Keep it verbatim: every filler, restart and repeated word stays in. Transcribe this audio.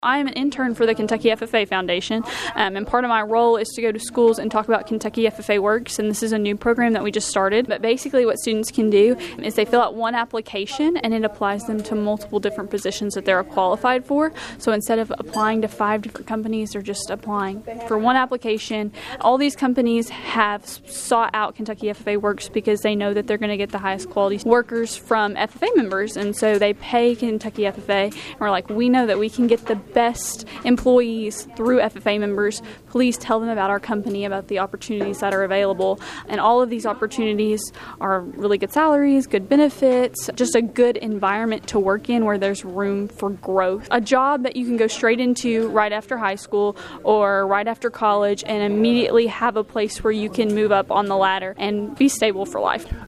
I am an intern for the Kentucky F F A Foundation, um, and part of my role is to go to schools and talk about Kentucky F F A Works, and this is a new program that we just started. But basically what students can do is they fill out one application, and it applies them to multiple different positions that they're qualified for. So instead of applying to five different companies, they're just applying for one application. All these companies have sought out Kentucky F F A Works because they know that they're going to get the highest quality workers from F F A members, and so they pay Kentucky F F A, and we're like, we know that we can get the best employees through F F A members. Please tell them about our company, about the opportunities that are available. And all of these opportunities are really good salaries, good benefits, just a good environment to work in where there's room for growth. A job that you can go straight into right after high school or right after college and immediately have a place where you can move up on the ladder and be stable for life.